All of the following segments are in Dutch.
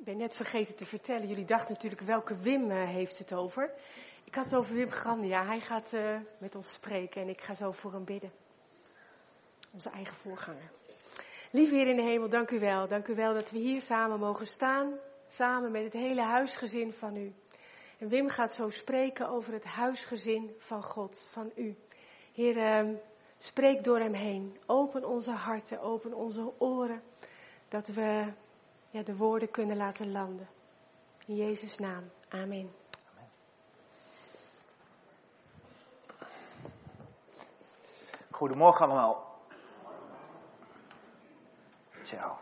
ben net vergeten te vertellen. Jullie dachten natuurlijk welke Wim heeft het over. Ik had het over Wim Grandia. Hij gaat met ons spreken en ik ga zo voor hem bidden. Onze eigen voorganger. Lieve Heer in de hemel, dank u wel. Dank u wel dat we hier samen mogen staan. Samen met het hele huisgezin van u. En Wim gaat zo spreken over het huisgezin van God, van u. Heer, spreek door hem heen. Open onze harten, open onze oren. Dat we de woorden kunnen laten landen. In Jezus' naam. Amen. Goedemorgen allemaal. Ciao.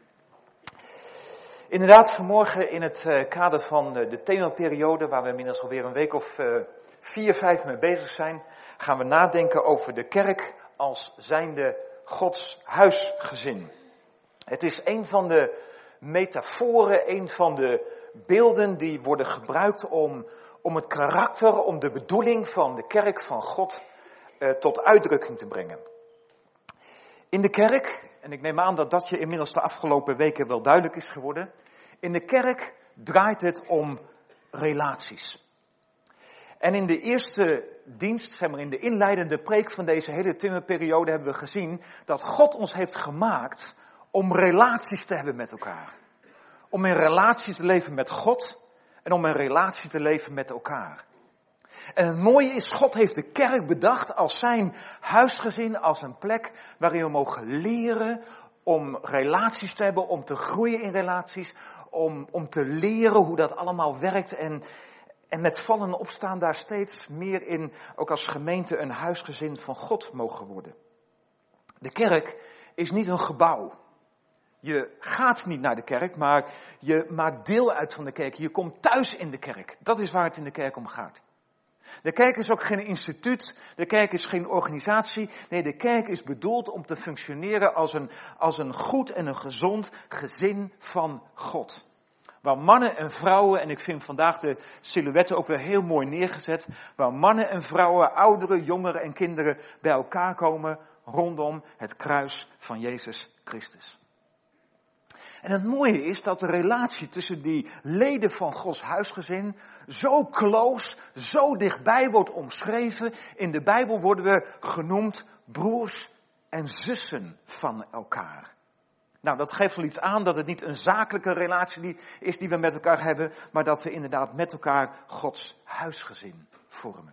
Inderdaad, vanmorgen in het kader van de themaperiode, waar we inmiddels alweer een week of 4, 5 mee bezig zijn, gaan we nadenken over de kerk als zijnde Gods huisgezin. Het is een van de metaforen, een van de beelden die worden gebruikt om het karakter, om de bedoeling van de kerk van God tot uitdrukking te brengen. In de kerk, en ik neem aan dat dat je inmiddels de afgelopen weken wel duidelijk is geworden, in de kerk draait het om relaties. En in de eerste dienst, zeg maar in de inleidende preek van deze hele themaperiode, hebben we gezien dat God ons heeft gemaakt om relaties te hebben met elkaar. Om in relatie te leven met God en om in relatie te leven met elkaar. En het mooie is, God heeft de kerk bedacht als zijn huisgezin, als een plek waarin we mogen leren om relaties te hebben, om te groeien in relaties, om te leren hoe dat allemaal werkt en met vallen en opstaan daar steeds meer in, ook als gemeente, een huisgezin van God mogen worden. De kerk is niet een gebouw. Je gaat niet naar de kerk, maar je maakt deel uit van de kerk. Je komt thuis in de kerk. Dat is waar het in de kerk om gaat. De kerk is ook geen instituut, de kerk is geen organisatie. Nee, de kerk is bedoeld om te functioneren als een goed en een gezond gezin van God. Waar mannen en vrouwen, en ik vind vandaag de silhouetten ook weer heel mooi neergezet, waar mannen en vrouwen, ouderen, jongeren en kinderen bij elkaar komen rondom het kruis van Jezus Christus. En het mooie is dat de relatie tussen die leden van Gods huisgezin zo close, zo dichtbij wordt omschreven. In de Bijbel worden we genoemd broers en zussen van elkaar. Nou, dat geeft wel iets aan dat het niet een zakelijke relatie is die we met elkaar hebben, maar dat we inderdaad met elkaar Gods huisgezin vormen.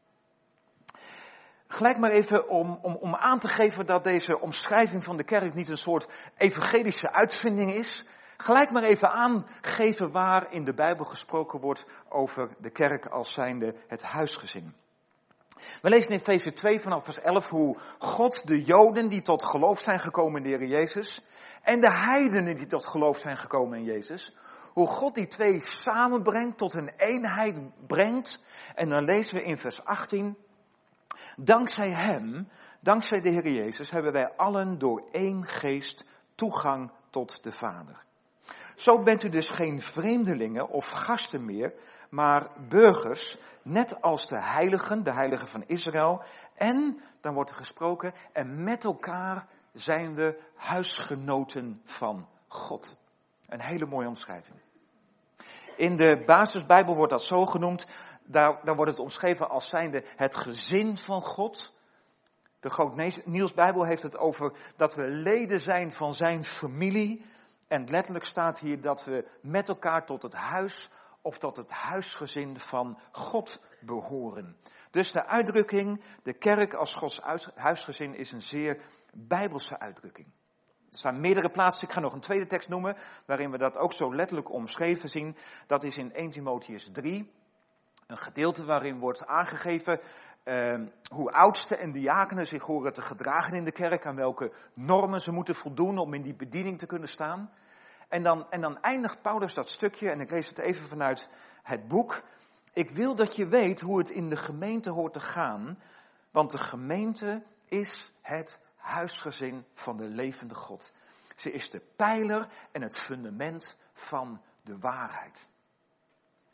Gelijk maar even om aan te geven dat deze omschrijving van de kerk niet een soort evangelische uitvinding is. Gelijk maar even aangeven waar in de Bijbel gesproken wordt over de kerk als zijnde het huisgezin. We lezen in Efeze 2 vanaf vers 11 hoe God de Joden die tot geloof zijn gekomen in de Heer Jezus en de heidenen die tot geloof zijn gekomen in Jezus, hoe God die twee samenbrengt, tot een eenheid brengt. En dan lezen we in vers 18... Dankzij hem, dankzij de Heer Jezus, hebben wij allen door één geest toegang tot de Vader. Zo bent u dus geen vreemdelingen of gasten meer, maar burgers, net als de heiligen van Israël. En, dan wordt er gesproken, en met elkaar zijn we huisgenoten van God. Een hele mooie omschrijving. In de basisbijbel wordt dat zo genoemd. Daar wordt het omschreven als zijnde het gezin van God. De Groot Nieuwsbijbel heeft het over dat we leden zijn van zijn familie. En letterlijk staat hier dat we met elkaar tot het huis of tot het huisgezin van God behoren. Dus de uitdrukking, de kerk als Gods huisgezin, is een zeer bijbelse uitdrukking. Er staan meerdere plaatsen, ik ga nog een tweede tekst noemen, waarin we dat ook zo letterlijk omschreven zien. Dat is in 1 Timotheüs 3. Een gedeelte waarin wordt aangegeven hoe oudsten en diakenen zich horen te gedragen in de kerk, aan welke normen ze moeten voldoen om in die bediening te kunnen staan. En dan eindigt Paulus dat stukje, en ik lees het even vanuit het boek. Ik wil dat je weet hoe het in de gemeente hoort te gaan, want de gemeente is het huisgezin van de levende God. Ze is de pijler en het fundament van de waarheid.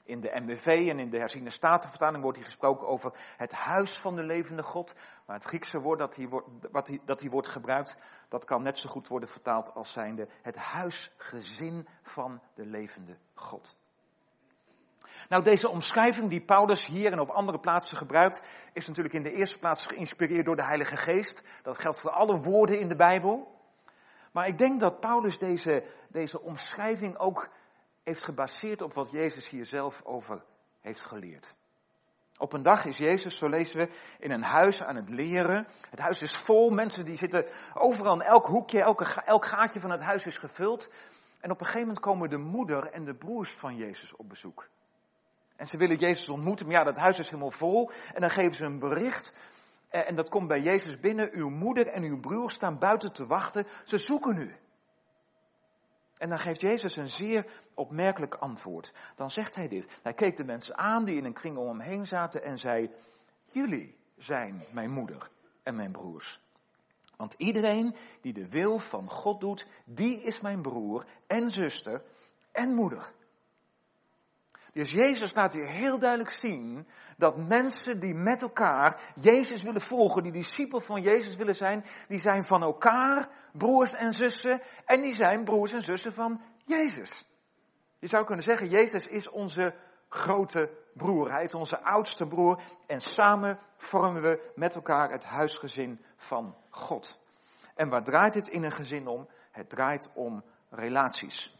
In de MBV en in de herziene statenvertaling wordt hier gesproken over het huis van de levende God. Maar het Griekse woord dat hier wordt gebruikt, dat kan net zo goed worden vertaald als zijnde het huisgezin van de levende God. Nou, deze omschrijving die Paulus hier en op andere plaatsen gebruikt, is natuurlijk in de eerste plaats geïnspireerd door de Heilige Geest. Dat geldt voor alle woorden in de Bijbel. Maar ik denk dat Paulus deze omschrijving ook heeft gebaseerd op wat Jezus hier zelf over heeft geleerd. Op een dag is Jezus, zo lezen we, in een huis aan het leren. Het huis is vol, mensen die zitten overal in elk hoekje, elk gaatje van het huis is gevuld. En op een gegeven moment komen de moeder en de broers van Jezus op bezoek. En ze willen Jezus ontmoeten, maar ja, dat huis is helemaal vol. En dan geven ze een bericht, en dat komt bij Jezus binnen. Uw moeder en uw broer staan buiten te wachten, ze zoeken u. En dan geeft Jezus een zeer opmerkelijk antwoord. Dan zegt hij dit. Hij keek de mensen aan die in een kring om hem heen zaten en zei: jullie zijn mijn moeder en mijn broers. Want iedereen die de wil van God doet, die is mijn broer en zuster en moeder. Dus Jezus laat hier heel duidelijk zien dat mensen die met elkaar Jezus willen volgen, die discipel van Jezus willen zijn, die zijn van elkaar broers en zussen en die zijn broers en zussen van Jezus. Je zou kunnen zeggen, Jezus is onze grote broer. Hij is onze oudste broer en samen vormen we met elkaar het huisgezin van God. En waar draait het in een gezin om? Het draait om relaties.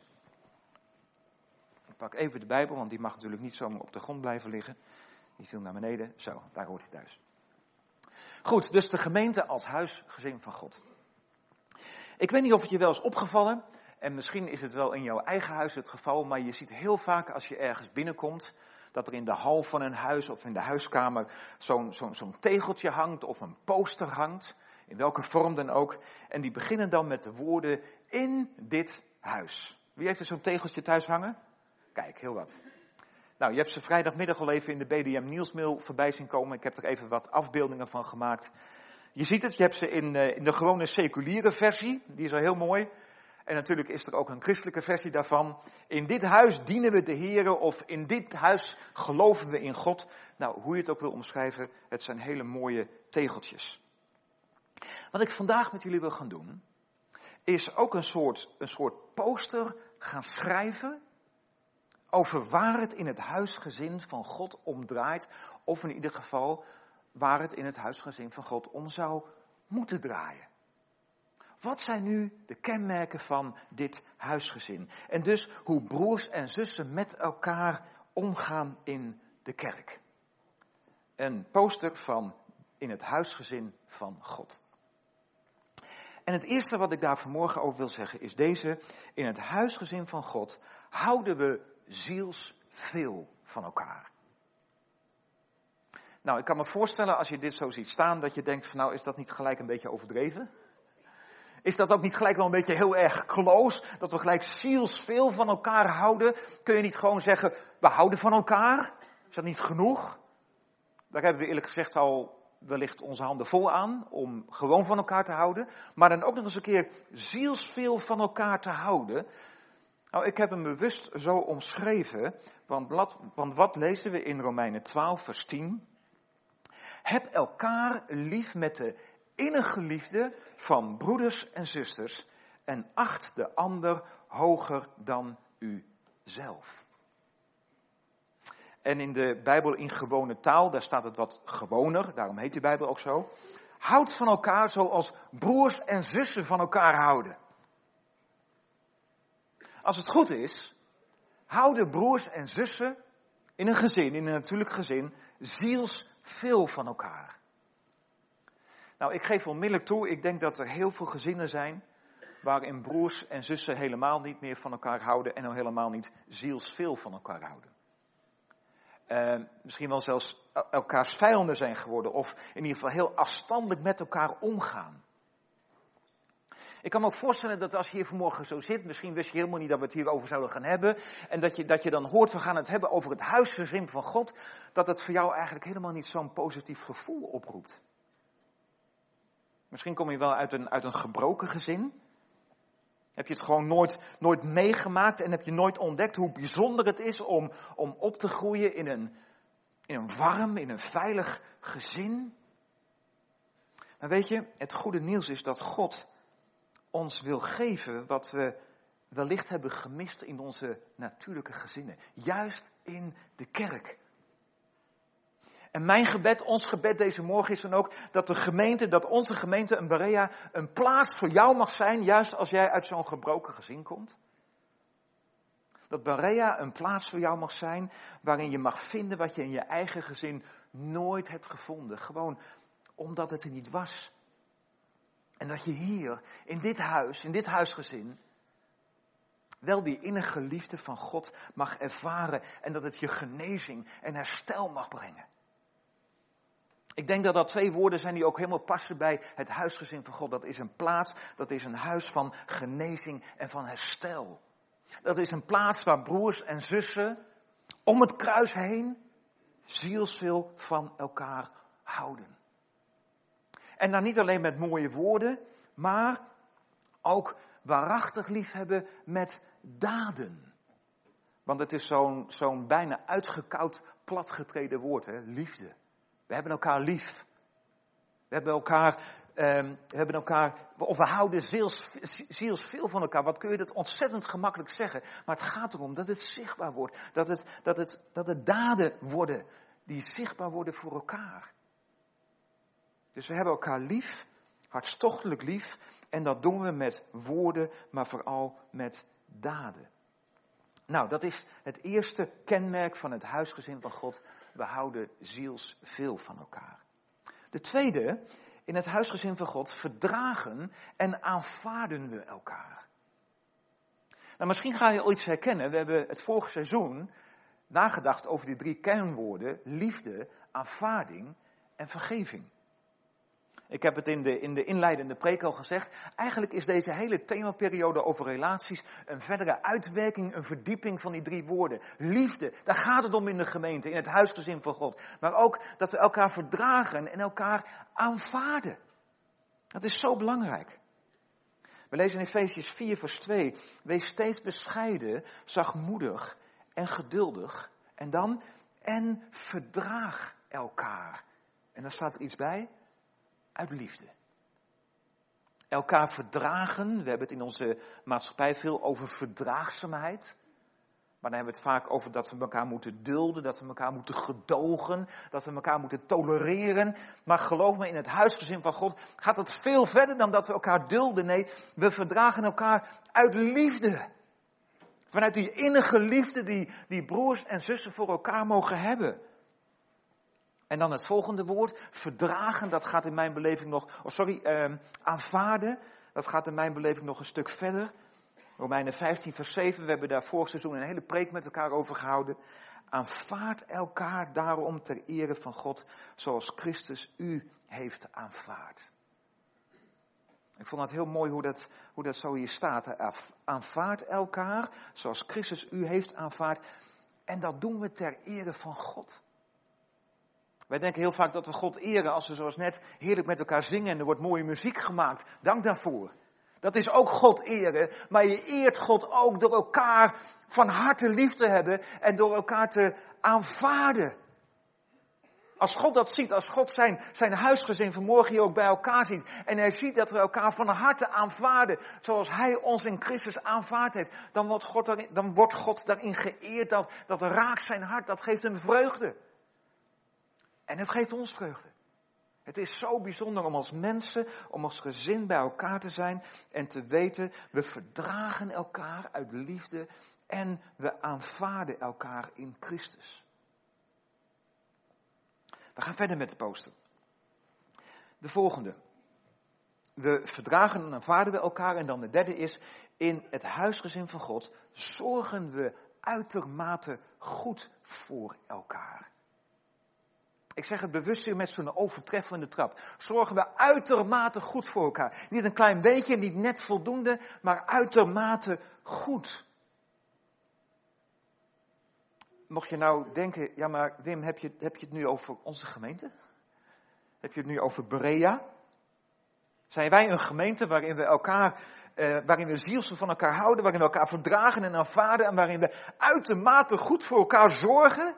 Ik pak even de Bijbel, want die mag natuurlijk niet zomaar op de grond blijven liggen. Die viel naar beneden. Zo, daar hoort hij thuis. Goed, dus de gemeente als huisgezin van God. Ik weet niet of het je wel is opgevallen, en misschien is het wel in jouw eigen huis het geval, maar je ziet heel vaak als je ergens binnenkomt, dat er in de hal van een huis of in de huiskamer zo'n tegeltje hangt of een poster hangt, in welke vorm dan ook. En die beginnen dan met de woorden, in dit huis. Wie heeft er zo'n tegeltje thuis hangen? Kijk, heel wat. Nou, je hebt ze vrijdagmiddag al even in de BDM Nieuwsmail voorbij zien komen. Ik heb er even wat afbeeldingen van gemaakt. Je ziet het, je hebt ze in de gewone seculiere versie. Die is al heel mooi. En natuurlijk is er ook een christelijke versie daarvan. In dit huis dienen we de Here of in dit huis geloven we in God. Nou, hoe je het ook wil omschrijven, het zijn hele mooie tegeltjes. Wat ik vandaag met jullie wil gaan doen, is ook een soort poster gaan schrijven over waar het in het huisgezin van God om draait, of in ieder geval waar het in het huisgezin van God om zou moeten draaien. Wat zijn nu de kenmerken van dit huisgezin? En dus hoe broers en zussen met elkaar omgaan in de kerk. Een poster van in het huisgezin van God. En het eerste wat ik daar vanmorgen over wil zeggen is deze. In het huisgezin van God houden we zielsveel van elkaar. Nou, ik kan me voorstellen als je dit zo ziet staan, dat je denkt van nou, is dat niet gelijk een beetje overdreven? Is dat ook niet gelijk wel een beetje heel erg close? Dat we gelijk zielsveel van elkaar houden? Kun je niet gewoon zeggen, we houden van elkaar? Is dat niet genoeg? Daar hebben we eerlijk gezegd al wellicht onze handen vol aan, om gewoon van elkaar te houden. Maar dan ook nog eens een keer zielsveel van elkaar te houden. Nou, ik heb hem bewust zo omschreven, want wat lezen we in Romeinen 12 vers 10? Heb elkaar lief met de innige liefde van broeders en zusters en acht de ander hoger dan uzelf. En in de Bijbel in gewone taal, daar staat het wat gewoner, daarom heet de Bijbel ook zo. Houd van elkaar zoals broers en zussen van elkaar houden. Als het goed is, houden broers en zussen in een gezin, in een natuurlijk gezin, zielsveel van elkaar. Nou, ik geef onmiddellijk toe, ik denk dat er heel veel gezinnen zijn waarin broers en zussen helemaal niet meer van elkaar houden en al helemaal niet zielsveel van elkaar houden. Misschien wel zelfs elkaars vijanden zijn geworden of in ieder geval heel afstandelijk met elkaar omgaan. Ik kan me ook voorstellen dat als je hier vanmorgen zo zit, misschien wist je helemaal niet dat we het hierover zouden gaan hebben. En dat je dan hoort, we gaan het hebben over het huisgezin van God. Dat het voor jou eigenlijk helemaal niet zo'n positief gevoel oproept. Misschien kom je wel uit een gebroken gezin. Heb je het gewoon nooit meegemaakt en heb je nooit ontdekt hoe bijzonder het is om op te groeien in een warm, in een veilig gezin? Maar weet je, het goede nieuws is dat God ons wil geven wat we wellicht hebben gemist in onze natuurlijke gezinnen. Juist in de kerk. En mijn gebed, ons gebed deze morgen is dan ook dat onze gemeente, een Berea, een plaats voor jou mag zijn, juist als jij uit zo'n gebroken gezin komt. Dat Berea een plaats voor jou mag zijn, waarin je mag vinden wat je in je eigen gezin nooit hebt gevonden. Gewoon omdat het er niet was. En dat je hier, in dit huisgezin, wel die innige liefde van God mag ervaren en dat het je genezing en herstel mag brengen. Ik denk dat dat 2 woorden zijn die ook helemaal passen bij het huisgezin van God. Dat is een plaats, dat is een huis van genezing en van herstel. Dat is een plaats waar broers en zussen om het kruis heen zielsveel van elkaar houden. En dan niet alleen met mooie woorden, maar ook waarachtig liefhebben met daden. Want het is zo'n bijna uitgekoud, platgetreden woord, hè? Liefde. We hebben elkaar lief. We houden zielsveel van elkaar. Wat kun je dat ontzettend gemakkelijk zeggen. Maar het gaat erom dat het zichtbaar wordt. Dat het daden worden die zichtbaar worden voor elkaar. Dus we hebben elkaar lief, hartstochtelijk lief. En dat doen we met woorden, maar vooral met daden. Nou, dat is het eerste kenmerk van het huisgezin van God. We houden zielsveel van elkaar. De tweede, in het huisgezin van God verdragen en aanvaarden we elkaar. Nou, misschien ga je al iets herkennen. We hebben het vorige seizoen nagedacht over die 3 kernwoorden: liefde, aanvaarding en vergeving. Ik heb het in de inleidende preek al gezegd. Eigenlijk is deze hele themaperiode over relaties een verdere uitwerking, een verdieping van die 3 woorden. Liefde, daar gaat het om in de gemeente, in het huisgezin van God. Maar ook dat we elkaar verdragen en elkaar aanvaarden. Dat is zo belangrijk. We lezen in Efesiërs 4 vers 2. Wees steeds bescheiden, zachtmoedig en geduldig. En dan, en verdraag elkaar. En daar staat er iets bij. Uit liefde. Elkaar verdragen. We hebben het in onze maatschappij veel over verdraagzaamheid. Maar dan hebben we het vaak over dat we elkaar moeten dulden. Dat we elkaar moeten gedogen. Dat we elkaar moeten tolereren. Maar geloof me, in het huisgezin van God gaat het veel verder dan dat we elkaar dulden. Nee, we verdragen elkaar uit liefde. Vanuit die innige liefde die broers en zussen voor elkaar mogen hebben. En dan het volgende woord, verdragen, dat gaat in mijn beleving aanvaarden, dat gaat in mijn beleving nog een stuk verder. Romeinen 15 vers 7, we hebben daar vorig seizoen een hele preek met elkaar over gehouden. Aanvaard elkaar daarom ter ere van God, zoals Christus u heeft aanvaard. Ik vond het heel mooi hoe dat zo hier staat. Aanvaard elkaar, zoals Christus u heeft aanvaard. En dat doen we ter ere van God. Wij denken heel vaak dat we God eren als we zoals net heerlijk met elkaar zingen en er wordt mooie muziek gemaakt. Dank daarvoor. Dat is ook God eren, maar je eert God ook door elkaar van harte lief te hebben en door elkaar te aanvaarden. Als God dat ziet, als God zijn huisgezin vanmorgen hier ook bij elkaar ziet en hij ziet dat we elkaar van harte aanvaarden, zoals hij ons in Christus aanvaard heeft, dan wordt God daarin geëerd, dat raakt zijn hart, dat geeft hem vreugde. En het geeft ons vreugde. Het is zo bijzonder om als mensen, om als gezin bij elkaar te zijn en te weten, we verdragen elkaar uit liefde en we aanvaarden elkaar in Christus. We gaan verder met de poster. De volgende. We verdragen en aanvaarden we elkaar en dan de derde is, in het huisgezin van God zorgen we uitermate goed voor elkaar. Ik zeg het bewust hier met zo'n overtreffende trap. Zorgen we uitermate goed voor elkaar. Niet een klein beetje, niet net voldoende, maar uitermate goed. Mocht je nou denken, ja maar Wim, heb je het nu over onze gemeente? Heb je het nu over Berea? Zijn wij een gemeente waarin we elkaar waarin we zielsel van elkaar houden, waarin we elkaar verdragen en aanvaarden en waarin we uitermate goed voor elkaar zorgen.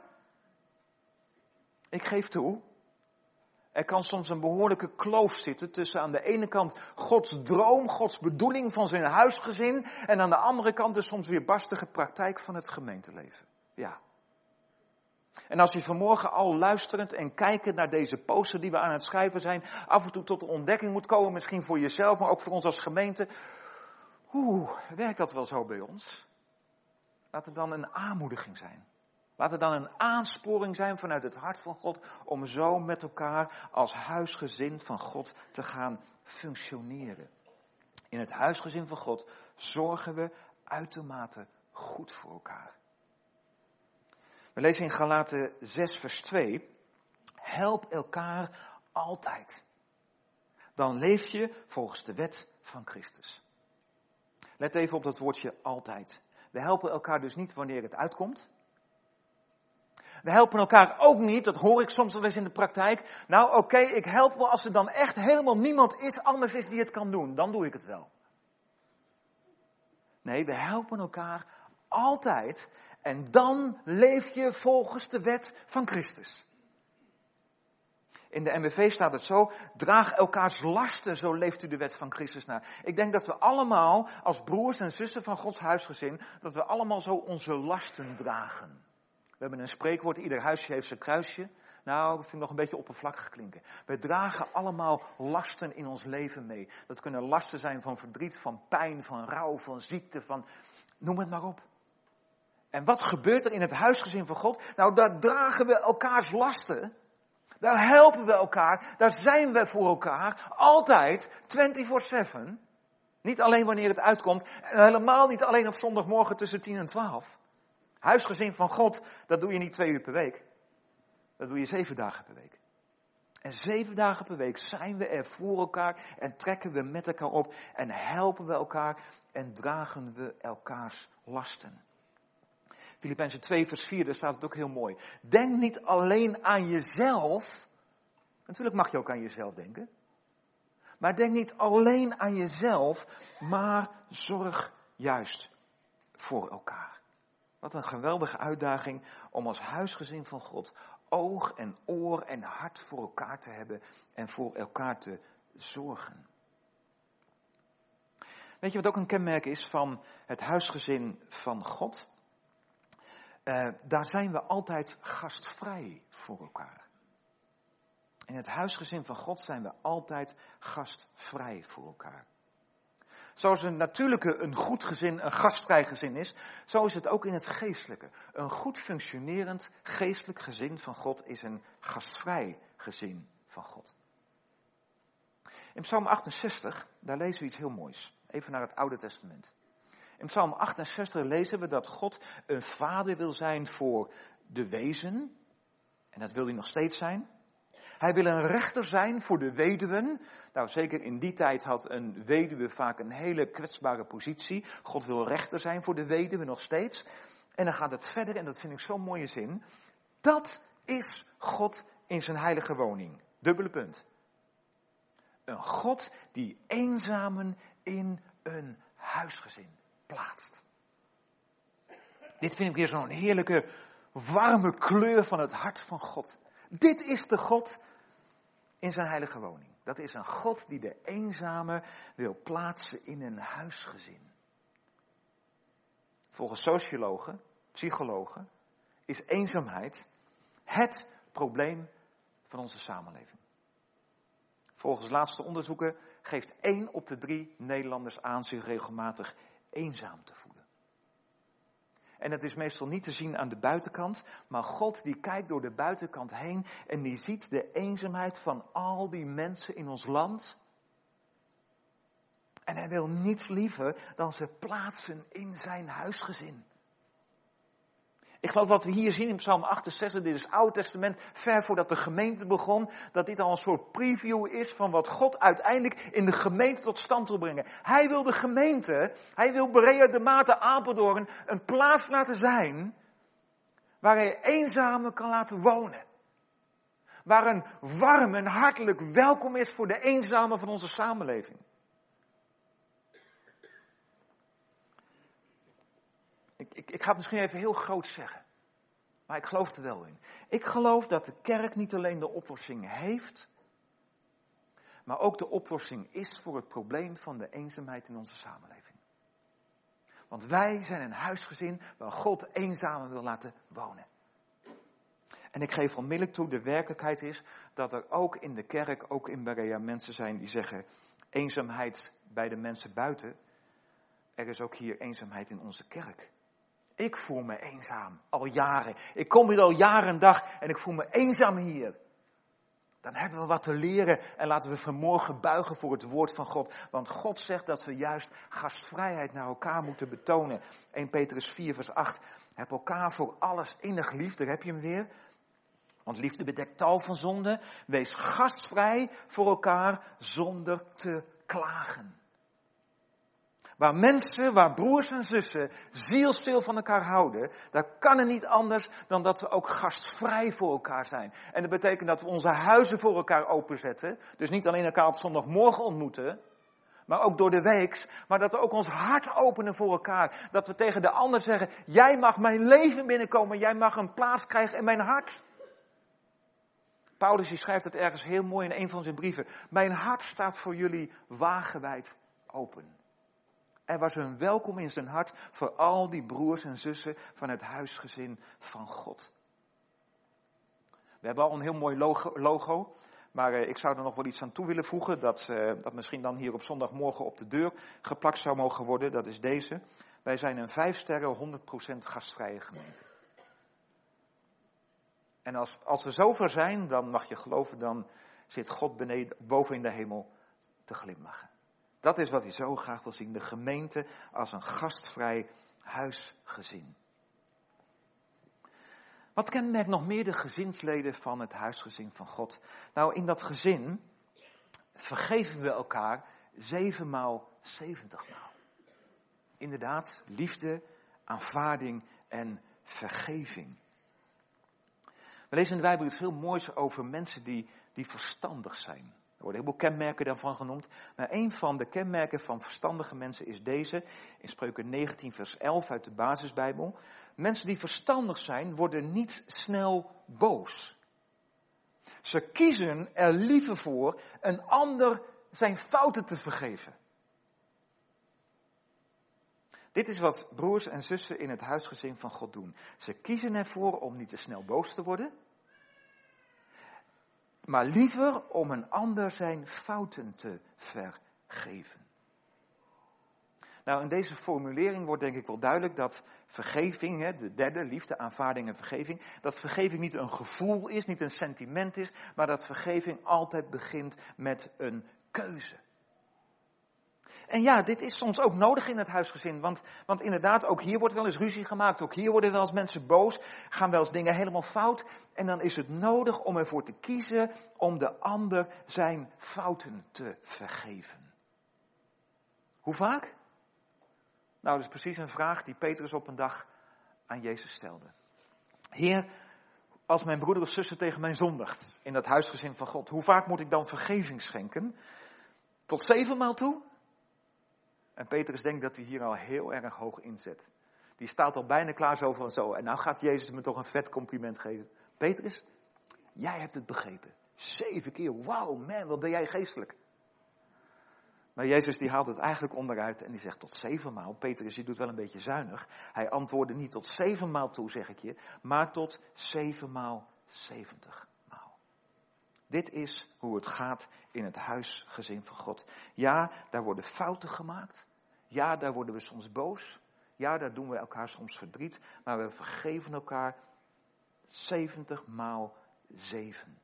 Ik geef toe, er kan soms een behoorlijke kloof zitten tussen aan de ene kant Gods droom, Gods bedoeling van zijn huisgezin en aan de andere kant de soms weerbarstige praktijk van het gemeenteleven. Ja. En als je vanmorgen al luisterend en kijkend naar deze poster die we aan het schrijven zijn, af en toe tot de ontdekking moet komen, misschien voor jezelf, maar ook voor ons als gemeente. Werkt dat wel zo bij ons? Laat het dan een aanmoediging zijn. Laat het dan een aansporing zijn vanuit het hart van God om zo met elkaar als huisgezin van God te gaan functioneren. In het huisgezin van God zorgen we uitermate goed voor elkaar. We lezen in Galaten 6 vers 2. Help elkaar altijd. Dan leef je volgens de wet van Christus. Let even op dat woordje altijd. We helpen elkaar dus niet wanneer het uitkomt. We helpen elkaar ook niet, dat hoor ik soms wel eens in de praktijk. Nou oké, ik help wel als er dan echt helemaal niemand anders is die het kan doen. Dan doe ik het wel. Nee, we helpen elkaar altijd. En dan leef je volgens de wet van Christus. In de MBV staat het zo, draag elkaars lasten, zo leeft u de wet van Christus na. Ik denk dat we allemaal, als broers en zussen van Gods huisgezin, dat we allemaal zo onze lasten dragen. We hebben een spreekwoord, ieder huisje heeft zijn kruisje. Nou, dat vind ik nog een beetje oppervlakkig klinken. We dragen allemaal lasten in ons leven mee. Dat kunnen lasten zijn van verdriet, van pijn, van rouw, van ziekte, van noem het maar op. En wat gebeurt er in het huisgezin van God? Nou, daar dragen we elkaars lasten. Daar helpen we elkaar. Daar zijn we voor elkaar. Altijd, 24/7. Niet alleen wanneer het uitkomt. En helemaal niet alleen op zondagmorgen tussen 10 en 12. Huisgezin van God, dat doe je niet 2 uur per week. Dat doe je 7 dagen per week. En 7 dagen per week zijn we er voor elkaar en trekken we met elkaar op. En helpen we elkaar en dragen we elkaars lasten. Filippenzen 2 vers 4, daar staat het ook heel mooi. Denk niet alleen aan jezelf. Natuurlijk mag je ook aan jezelf denken. Maar denk niet alleen aan jezelf, maar zorg juist voor elkaar. Wat een geweldige uitdaging om als huisgezin van God oog en oor en hart voor elkaar te hebben en voor elkaar te zorgen. Weet je wat ook een kenmerk is van het huisgezin van God? Daar zijn we altijd gastvrij voor elkaar. In het huisgezin van God zijn we altijd gastvrij voor elkaar. Zoals een natuurlijke, een goed gezin, een gastvrij gezin is, zo is het ook in het geestelijke. Een goed functionerend geestelijk gezin van God is een gastvrij gezin van God. In Psalm 68, daar lezen we iets heel moois. Even naar het Oude Testament. In Psalm 68 lezen we dat God een vader wil zijn voor de wezen. En dat wil hij nog steeds zijn. Hij wil een rechter zijn voor de weduwen. Nou, zeker in die tijd had een weduwe vaak een hele kwetsbare positie. God wil rechter zijn voor de weduwe nog steeds. En dan gaat het verder, en dat vind ik zo'n mooie zin. Dat is God in zijn heilige woning. Dubbele punt. Een God die eenzamen in een huisgezin plaatst. Dit vind ik weer zo'n heerlijke, warme kleur van het hart van God. Dit is de God in zijn heilige woning. Dat is een God die de eenzame wil plaatsen in een huisgezin. Volgens sociologen, psychologen, is eenzaamheid het probleem van onze samenleving. Volgens laatste onderzoeken geeft 1 op de 3 Nederlanders aan zich regelmatig eenzaam te voelen. En dat is meestal niet te zien aan de buitenkant, maar God die kijkt door de buitenkant heen en die ziet de eenzaamheid van al die mensen in ons land. En hij wil niets liever dan ze plaatsen in zijn huisgezin. Ik geloof wat we hier zien in Psalm 68, dit is het Oude Testament, ver voordat de gemeente begon, dat dit al een soort preview is van wat God uiteindelijk in de gemeente tot stand wil brengen. Hij wil de gemeente, hij wil Berea de Maten Apeldoorn een plaats laten zijn waar hij eenzamen kan laten wonen. Waar een warm en hartelijk welkom is voor de eenzamen van onze samenleving. Ik ga het misschien even heel groot zeggen. Maar ik geloof er wel in. Ik geloof dat de kerk niet alleen de oplossing heeft, maar ook de oplossing is voor het probleem van de eenzaamheid in onze samenleving. Want wij zijn een huisgezin waar God eenzamen wil laten wonen. En ik geef onmiddellijk toe, de werkelijkheid is dat er ook in de kerk, ook in Berea, mensen zijn die zeggen, eenzaamheid bij de mensen buiten. Er is ook hier eenzaamheid in onze kerk. Ik voel me eenzaam, al jaren. Ik kom hier al jaren en dag en ik voel me eenzaam hier. Dan hebben we wat te leren en laten we vanmorgen buigen voor het woord van God. Want God zegt dat we juist gastvrijheid naar elkaar moeten betonen. 1 Petrus 4 vers 8. Heb elkaar voor alles innig lief. Daar heb je hem weer. Want liefde bedekt tal van zonden. Wees gastvrij voor elkaar zonder te klagen. Waar broers en zussen zielstil van elkaar houden, daar kan het niet anders dan dat we ook gastvrij voor elkaar zijn. En dat betekent dat we onze huizen voor elkaar openzetten. Dus niet alleen elkaar op zondagmorgen ontmoeten, maar ook door de weeks. Maar dat we ook ons hart openen voor elkaar. Dat we tegen de ander zeggen, jij mag mijn leven binnenkomen, jij mag een plaats krijgen in mijn hart. Paulus die schrijft het ergens heel mooi in een van zijn brieven. Mijn hart staat voor jullie wagenwijd open. Er was een welkom in zijn hart voor al die broers en zussen van het huisgezin van God. We hebben al een heel mooi logo, maar ik zou er nog wel iets aan toe willen voegen. Dat misschien dan hier op zondagmorgen op de deur geplakt zou mogen worden. Dat is deze. Wij zijn een 5 sterren 100% gastvrije gemeente. En als we zover zijn, dan mag je geloven, dan zit God boven in de hemel te glimlachen. Dat is wat hij zo graag wil zien. De gemeente als een gastvrij huisgezin. Wat kenmerkt nog meer de gezinsleden van het huisgezin van God? Nou, in dat gezin vergeven we elkaar 7 maal 70 maal. Inderdaad, liefde, aanvaarding en vergeving. We lezen in de Bijbel iets heel moois over mensen die verstandig zijn. Er worden heel veel kenmerken daarvan genoemd. Maar een van de kenmerken van verstandige mensen is deze. In Spreuken 19 vers 11 uit de basisbijbel. Mensen die verstandig zijn worden niet snel boos. Ze kiezen er liever voor een ander zijn fouten te vergeven. Dit is wat broers en zussen in het huisgezin van God doen. Ze kiezen ervoor om niet te snel boos te worden. Maar liever om een ander zijn fouten te vergeven. Nou, in deze formulering wordt denk ik wel duidelijk dat vergeving, de derde, liefde, aanvaarding en vergeving, dat vergeving niet een gevoel is, niet een sentiment is, maar dat vergeving altijd begint met een keuze. En ja, dit is soms ook nodig in het huisgezin, want inderdaad, ook hier wordt wel eens ruzie gemaakt, ook hier worden wel eens mensen boos, gaan wel eens dingen helemaal fout. En dan is het nodig om ervoor te kiezen om de ander zijn fouten te vergeven. Hoe vaak? Nou, dat is precies een vraag die Petrus op een dag aan Jezus stelde. Heer, als mijn broeder of zuster tegen mij zondigt in dat huisgezin van God, hoe vaak moet ik dan vergeving schenken? Tot 7 maal toe? En Petrus denkt dat hij hier al heel erg hoog inzet. Die staat al bijna klaar zo van zo. En nou gaat Jezus me toch een vet compliment geven. Petrus, jij hebt het begrepen. 7 keer, wauw man, wat ben jij geestelijk. Maar Jezus die haalt het eigenlijk onderuit en die zegt tot 7 maal. Petrus, je doet wel een beetje zuinig. Hij antwoordde niet tot 7 maal toe, zeg ik je. Maar tot 7 maal 70 maal. Dit is hoe het gaat in het huisgezin van God. Ja, daar worden fouten gemaakt. Ja, daar worden we soms boos. Ja, daar doen we elkaar soms verdriet. Maar we vergeven elkaar 70 maal 7.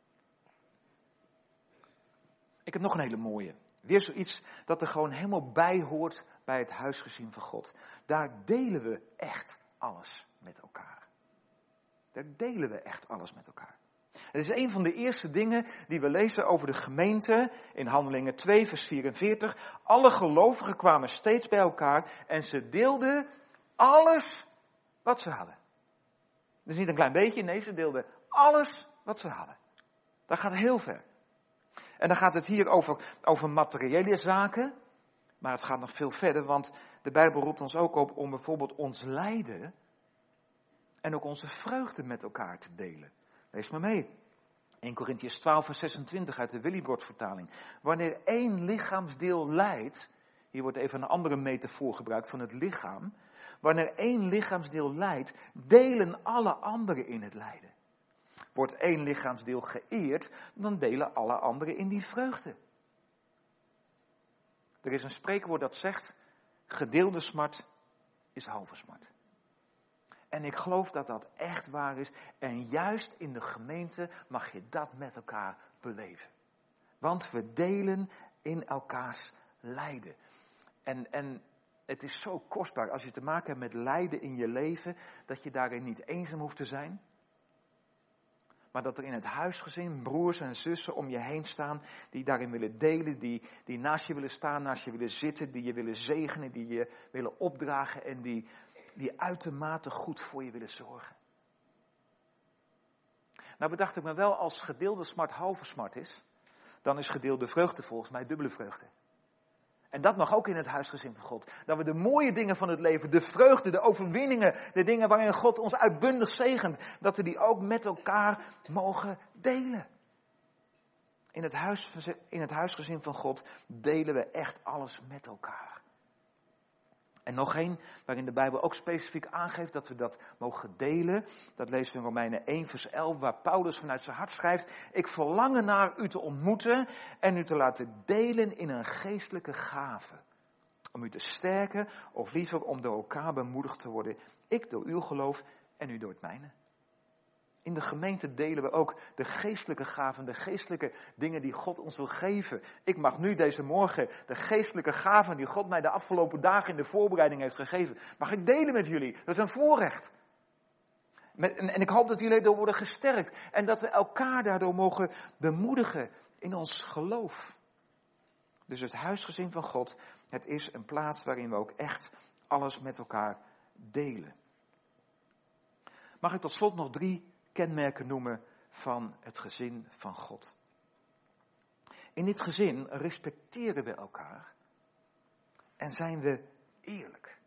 Ik heb nog een hele mooie. Weer zoiets dat er gewoon helemaal bij hoort bij het huisgezin van God. Daar delen we echt alles met elkaar. Daar delen we echt alles met elkaar. Het is een van de eerste dingen die we lezen over de gemeente in Handelingen 2 vers 44. Alle gelovigen kwamen steeds bij elkaar en ze deelden alles wat ze hadden. Dus niet een klein beetje, nee, ze deelden alles wat ze hadden. Dat gaat heel ver. En dan gaat het hier over materiële zaken. Maar het gaat nog veel verder, want de Bijbel roept ons ook op om bijvoorbeeld ons lijden en ook onze vreugde met elkaar te delen. Lees maar mee. 1 Korintiërs 12 vers 26 uit de Willibrord-vertaling. Wanneer één lichaamsdeel lijdt, hier wordt even een andere metafoor gebruikt van het lichaam. Wanneer één lichaamsdeel lijdt, delen alle anderen in het lijden. Wordt één lichaamsdeel geëerd, dan delen alle anderen in die vreugde. Er is een spreekwoord dat zegt, gedeelde smart is halve smart. En ik geloof dat dat echt waar is. En juist in de gemeente mag je dat met elkaar beleven. Want we delen in elkaars lijden. En het is zo kostbaar als je te maken hebt met lijden in je leven, dat je daarin niet eenzaam hoeft te zijn. Maar dat er in het huisgezin broers en zussen om je heen staan, die daarin willen delen, die naast je willen staan, naast je willen zitten, die je willen zegenen, die je willen opdragen en die uitermate goed voor je willen zorgen. Nou bedacht ik me wel, als gedeelde smart halve smart is, dan is gedeelde vreugde volgens mij dubbele vreugde. En dat mag ook in het huisgezin van God. Dat we de mooie dingen van het leven, de vreugde, de overwinningen, de dingen waarin God ons uitbundig zegent, dat we die ook met elkaar mogen delen. In het huisgezin van God delen we echt alles met elkaar. En nog één, waarin de Bijbel ook specifiek aangeeft dat we dat mogen delen. Dat lezen we in Romeinen 1 vers 11, waar Paulus vanuit zijn hart schrijft. Ik verlang ernaar u te ontmoeten en u te laten delen in een geestelijke gave. Om u te sterken of liever om door elkaar bemoedigd te worden. Ik door uw geloof en u door het mijne. In de gemeente delen we ook de geestelijke gaven, de geestelijke dingen die God ons wil geven. Ik mag nu deze morgen de geestelijke gaven die God mij de afgelopen dagen in de voorbereiding heeft gegeven, mag ik delen met jullie. Dat is een voorrecht. En ik hoop dat jullie door worden gesterkt en dat we elkaar daardoor mogen bemoedigen in ons geloof. Dus het huisgezin van God, het is een plaats waarin we ook echt alles met elkaar delen. Mag ik tot slot nog 3 kenmerken noemen van het gezin van God. In dit gezin respecteren we elkaar en zijn we eerlijk.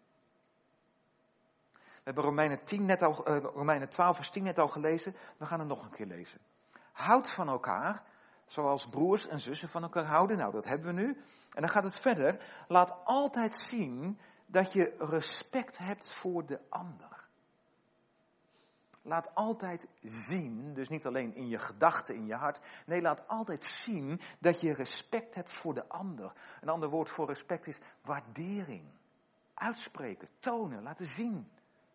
We hebben Romeinen 12 vers 10 net al gelezen, we gaan het nog een keer lezen. Houd van elkaar, zoals broers en zussen van elkaar houden. Nou, dat hebben we nu. En dan gaat het verder. Laat altijd zien dat je respect hebt voor de ander. Laat altijd zien, dus niet alleen in je gedachten, in je hart. Nee, laat altijd zien dat je respect hebt voor de ander. Een ander woord voor respect is waardering. Uitspreken, tonen, laten zien.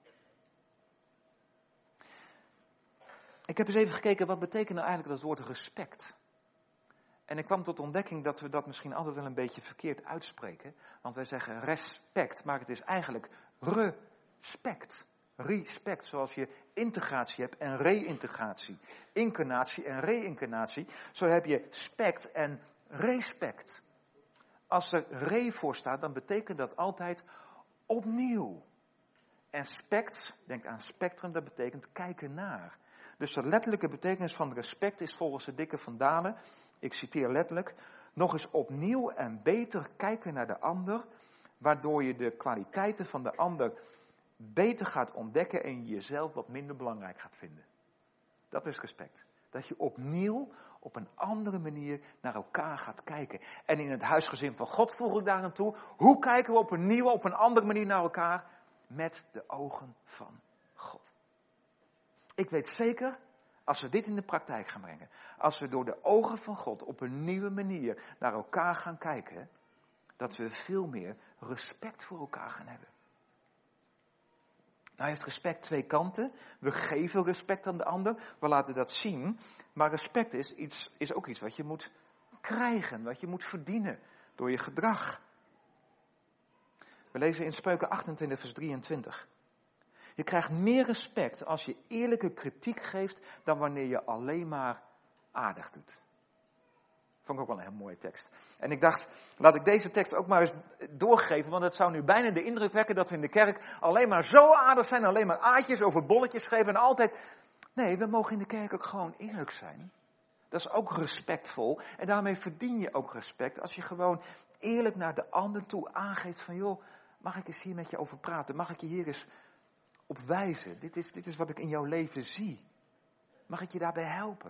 Ik heb eens even gekeken, wat betekent nou eigenlijk dat woord respect? En ik kwam tot ontdekking dat we dat misschien altijd wel een beetje verkeerd uitspreken. Want wij zeggen respect, maar het is eigenlijk respect. Respect, zoals je integratie hebt en reïntegratie. Incarnatie en reïncarnatie. Zo heb je spect en respect. Als er re voor staat, dan betekent dat altijd opnieuw. En spect, denk aan spectrum, dat betekent kijken naar. Dus de letterlijke betekenis van respect is volgens de dikke Van Dalen, ik citeer letterlijk, nog eens opnieuw en beter kijken naar de ander, waardoor je de kwaliteiten van de ander beter gaat ontdekken en jezelf wat minder belangrijk gaat vinden. Dat is respect. Dat je opnieuw op een andere manier naar elkaar gaat kijken. En in het huisgezin van God voeg ik daar aan toe, hoe kijken we op een andere manier naar elkaar? Met de ogen van God. Ik weet zeker, als we dit in de praktijk gaan brengen, als we door de ogen van God op een nieuwe manier naar elkaar gaan kijken, dat we veel meer respect voor elkaar gaan hebben. Nou heeft respect 2 kanten. We geven respect aan de ander, we laten dat zien. Maar respect is ook iets wat je moet krijgen, wat je moet verdienen door je gedrag. We lezen in Spreuken 28 vers 23. Je krijgt meer respect als je eerlijke kritiek geeft dan wanneer je alleen maar aardig doet. Vond ik ook wel een heel mooie tekst. En ik dacht, laat ik deze tekst ook maar eens doorgeven, want het zou nu bijna de indruk wekken dat we in de kerk alleen maar zo aardig zijn, alleen maar aatjes over bolletjes geven en altijd. Nee, we mogen in de kerk ook gewoon eerlijk zijn. Dat is ook respectvol. En daarmee verdien je ook respect als je gewoon eerlijk naar de ander toe aangeeft van, joh, mag ik eens hier met je over praten? Mag ik je hier eens op wijzen? Dit is wat ik in jouw leven zie. Mag ik je daarbij helpen?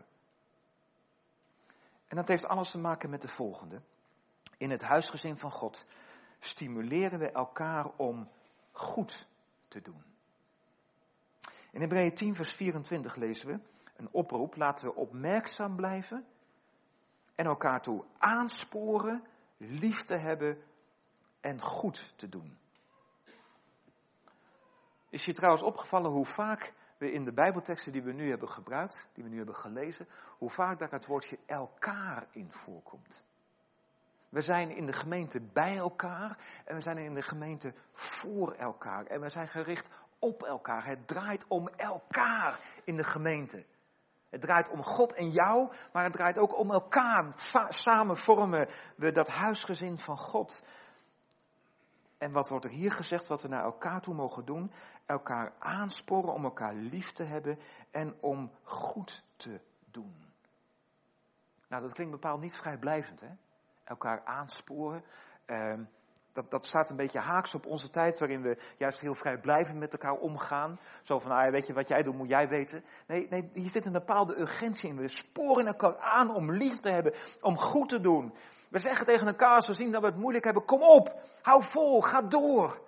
En dat heeft alles te maken met de volgende. In het huisgezin van God stimuleren we elkaar om goed te doen. In Hebreeën 10 vers 24 lezen we een oproep. Laten we opmerkzaam blijven en elkaar toe aansporen, lief te hebben en goed te doen. Is je trouwens opgevallen hoe vaak we in de Bijbelteksten die we nu hebben gebruikt, die we nu hebben gelezen, hoe vaak daar het woordje elkaar in voorkomt? We zijn in de gemeente bij elkaar en we zijn in de gemeente voor elkaar. En we zijn gericht op elkaar. Het draait om elkaar in de gemeente. Het draait om God en jou, maar het draait ook om elkaar. Samen vormen we dat huisgezin van God. En wat wordt er hier gezegd, wat we naar elkaar toe mogen doen? Elkaar aansporen om elkaar lief te hebben en om goed te doen. Nou, dat klinkt bepaald niet vrijblijvend, hè? Elkaar aansporen. Dat staat een beetje haaks op onze tijd, waarin we juist heel vrijblijvend met elkaar omgaan. Zo van, weet je, wat jij doet, moet jij weten. Nee, hier zit een bepaalde urgentie in. We sporen elkaar aan om lief te hebben, om goed te doen. We zeggen tegen elkaar, als we zien dat we het moeilijk hebben, kom op, hou vol, ga door.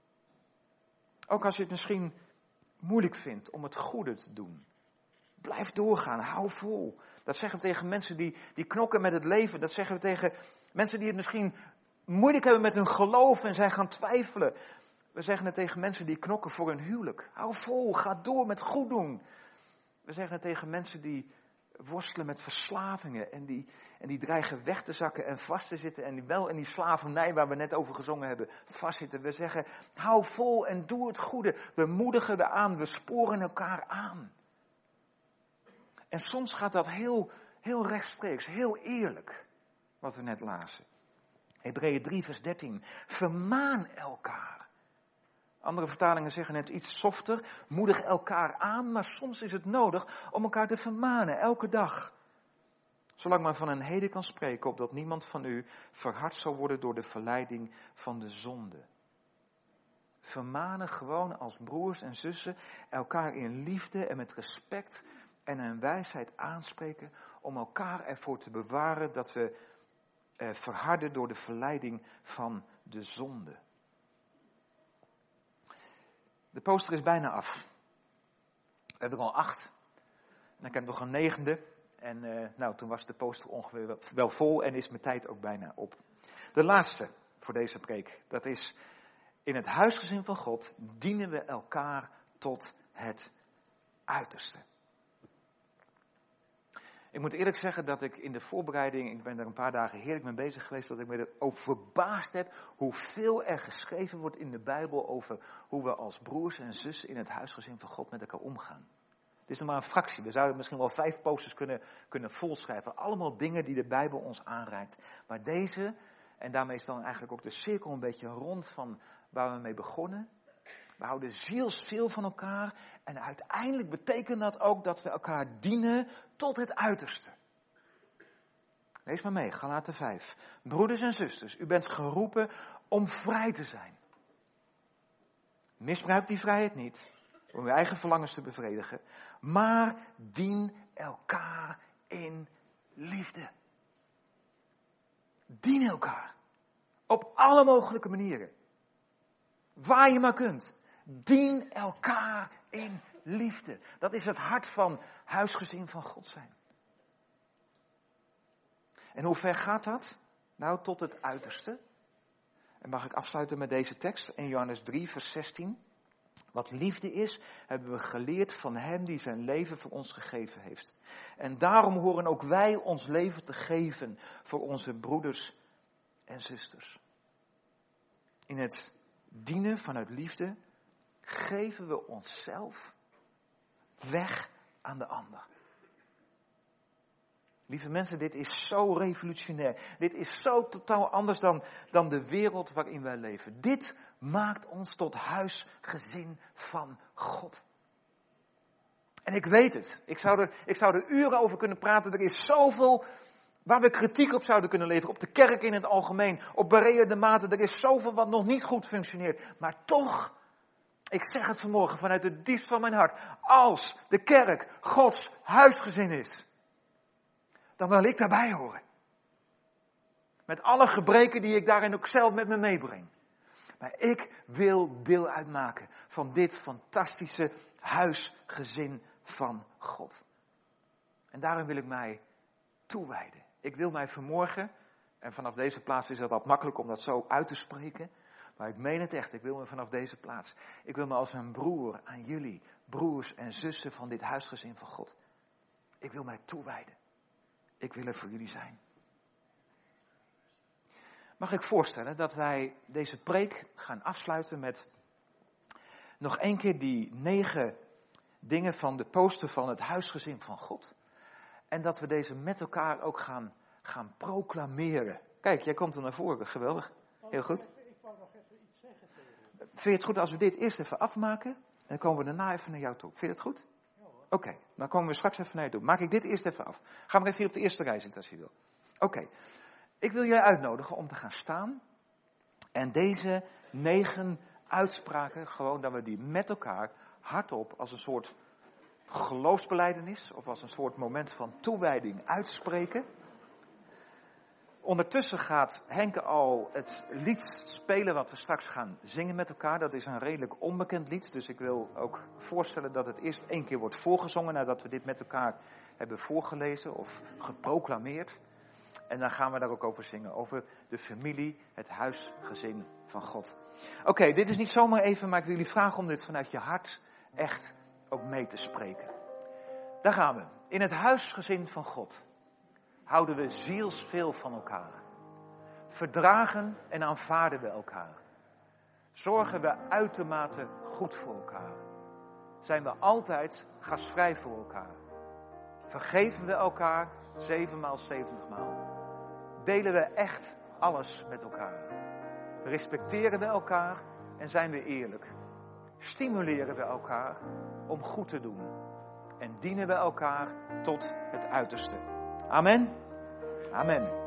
Ook als je het misschien moeilijk vindt om het goede te doen. Blijf doorgaan, hou vol. Dat zeggen we tegen mensen die knokken met het leven. Dat zeggen we tegen mensen die het misschien moeilijk hebben met hun geloof en zijn gaan twijfelen. We zeggen het tegen mensen die knokken voor hun huwelijk. Hou vol, ga door met goed doen. We zeggen het tegen mensen die worstelen met verslavingen en die dreigen weg te zakken en vast te zitten en die wel in die slavernij waar we net over gezongen hebben vastzitten. We zeggen, hou vol en doe het goede. We moedigen we aan, we sporen elkaar aan. En soms gaat dat heel rechtstreeks, heel eerlijk, wat we net lazen. Hebreeën 3 vers 13, vermaan elkaar. Andere vertalingen zeggen het iets softer, moedig elkaar aan, maar soms is het nodig om elkaar te vermanen, elke dag. Zolang men van een heden kan spreken, opdat niemand van u verhard zal worden door de verleiding van de zonde. Vermanen gewoon als broers en zussen, elkaar in liefde en met respect en in wijsheid aanspreken, om elkaar ervoor te bewaren dat we verharden door de verleiding van de zonde. De poster is bijna af. We hebben er al 8. En dan heb ik nog een 9e. En toen was de poster ongeveer wel vol en is mijn tijd ook bijna op. De laatste voor deze preek. Dat is, in het huisgezin van God dienen we elkaar tot het uiterste. Ik moet eerlijk zeggen dat ik in de voorbereiding, ik ben er een paar dagen heerlijk mee bezig geweest, dat ik me erover verbaasd heb hoeveel er geschreven wordt in de Bijbel over hoe we als broers en zussen in het huisgezin van God met elkaar omgaan. Het is nog maar een fractie, we zouden misschien wel 5 posters kunnen volschrijven. Allemaal dingen die de Bijbel ons aanreikt. Maar deze, en daarmee is dan eigenlijk ook de cirkel een beetje rond van waar we mee begonnen. We houden zielsveel van elkaar en uiteindelijk betekent dat ook dat we elkaar dienen tot het uiterste. Lees maar mee, Galaten 5. Broeders en zusters, u bent geroepen om vrij te zijn. Misbruik die vrijheid niet om uw eigen verlangens te bevredigen, maar dien elkaar in liefde. Dien elkaar. Op alle mogelijke manieren. Waar je maar kunt. Dien elkaar in liefde. Dat is het hart van huisgezin van God zijn. En hoe ver gaat dat? Nou, tot het uiterste. En mag ik afsluiten met deze tekst, 1 Johannes 3 vers 16. Wat liefde is, hebben we geleerd van hem die zijn leven voor ons gegeven heeft. En daarom horen ook wij ons leven te geven voor onze broeders en zusters. In het dienen vanuit liefde geven we onszelf weg aan de ander. Lieve mensen, dit is zo revolutionair. Dit is zo totaal anders dan de wereld waarin wij leven. Dit maakt ons tot huisgezin van God. En ik weet het. Ik zou er uren over kunnen praten. Er is zoveel waar we kritiek op zouden kunnen leveren. Op de kerk in het algemeen. Op Berea de Maten. Er is zoveel wat nog niet goed functioneert. Maar toch, ik zeg het vanmorgen vanuit het diepst van mijn hart. Als de kerk Gods huisgezin is, dan wil ik daarbij horen. Met alle gebreken die ik daarin ook zelf met me meebreng. Maar ik wil deel uitmaken van dit fantastische huisgezin van God. En daarin wil ik mij toewijden. Ik wil mij vanmorgen, en vanaf deze plaats is het wat makkelijk om dat zo uit te spreken. Maar ik meen het echt, ik wil me vanaf deze plaats. Ik wil me als een broer aan jullie, broers en zussen van dit huisgezin van God. Ik wil mij toewijden. Ik wil er voor jullie zijn. Mag ik voorstellen dat wij deze preek gaan afsluiten met nog één keer die 9 dingen van de poster van het huisgezin van God. En dat we deze met elkaar ook gaan proclameren. Kijk, jij komt er naar voren, geweldig. Heel goed. Ik wou nog even iets zeggen tegen u. Vind je het goed als we dit eerst even afmaken? En dan komen we daarna even naar jou toe. Vind je het goed? Ja hoor. Oké, dan komen we straks even naar je toe. Maak ik dit eerst even af. Ga maar even hier op de eerste rij zitten als je wil. Oké. Ik wil je uitnodigen om te gaan staan. En deze 9 uitspraken, gewoon dat we die met elkaar hardop als een soort geloofsbelijdenis. Of als een soort moment van toewijding uitspreken. Ondertussen gaat Henke al het lied spelen wat we straks gaan zingen met elkaar. Dat is een redelijk onbekend lied. Dus ik wil ook voorstellen dat het eerst 1 keer wordt voorgezongen nadat we dit met elkaar hebben voorgelezen of geproclameerd. En dan gaan we daar ook over zingen. Over de familie, het huisgezin van God. Oké, dit is niet zomaar even, maar ik wil jullie vragen om dit vanuit je hart echt ook mee te spreken. Daar gaan we. In het huisgezin van God houden we zielsveel van elkaar. Verdragen en aanvaarden we elkaar. Zorgen we uitermate goed voor elkaar. Zijn we altijd gastvrij voor elkaar. Vergeven we elkaar 7 maal 70 maal. Delen we echt alles met elkaar. Respecteren we elkaar en zijn we eerlijk. Stimuleren we elkaar om goed te doen. En dienen we elkaar tot het uiterste. Amen. Amen.